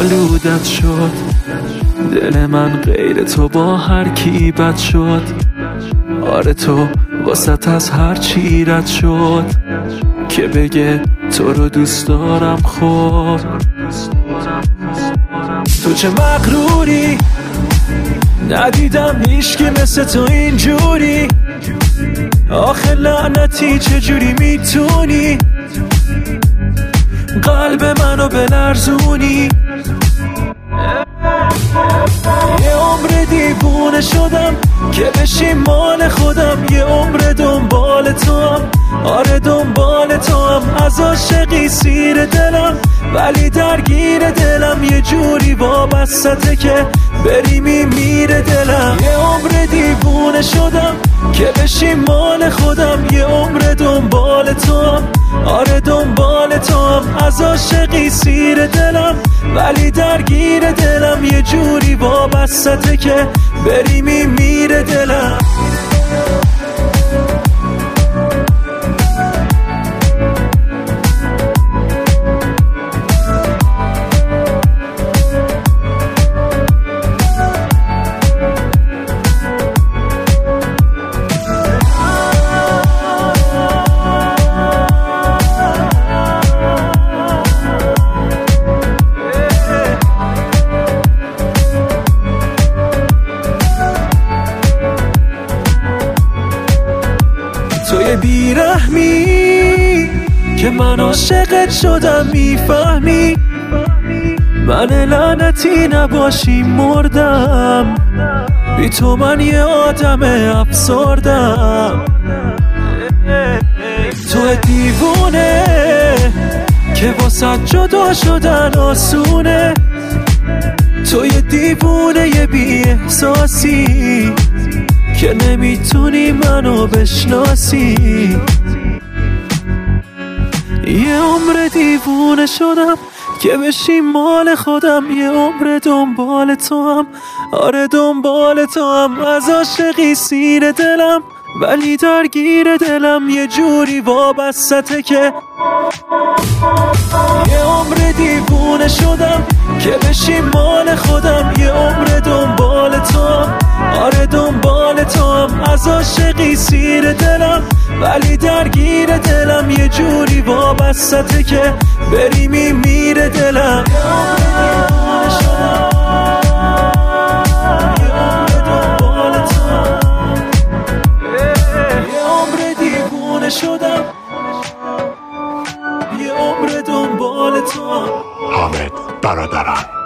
آلودت شد. دل من غیر تو با هر کی بد شد. آره تو واسط از هر چی رد شد که بگه تو رو دوست دارم. خود تو چه مغروری، ندیدم هیچکی مثل تو اینجوری. آخه لعنتی چجوری میتونی قلب منو بلرزونی؟ یه عمر دیوونه شدم که بشی مال خودم. یه عمر دنبال تو هم، آره دنبال تو هم. از عاشقی سیر دلم ولی درگیر دلم. یه جوری وابسته که بری میمیره دلم. یه عمر دیوونه شدم که بشی مال خودم. یه عمر دنبال تو هم، آره دنبال تو هم. از عاشقی سیر دلم ولی درگیر دلم. یه جوری وابسته که بری میمیره دلم. توی بیرحمی که من عاشقت شدم، میفهمی من لعنتی نباشی مردم. بی تو من یه آدم افسردم. تو دیوونه که واسه جدا شدن آسونه. تو یه دیوونه یه بی احساسی که نمیتونی منو بشناسی. یه عمر دیوونه شدم که بشی مال خودم. یه عمر دنبال تو هم، آره دنبال تو هم. از عاشقی سیر دلم ولی درگیر دلم. یه جوری وابسته که یه عمر دیوونه شدم که بشی مال خودم. یه عمر دنبال تو هم، آره دنبال تو هم. از عاشقی سیر دلم ولی درگیر دلم. یه جوری وابسته که بری میمیره دلم. یه عمر دیوونه شدم، یه عمر دنبال تو. حامد برادران.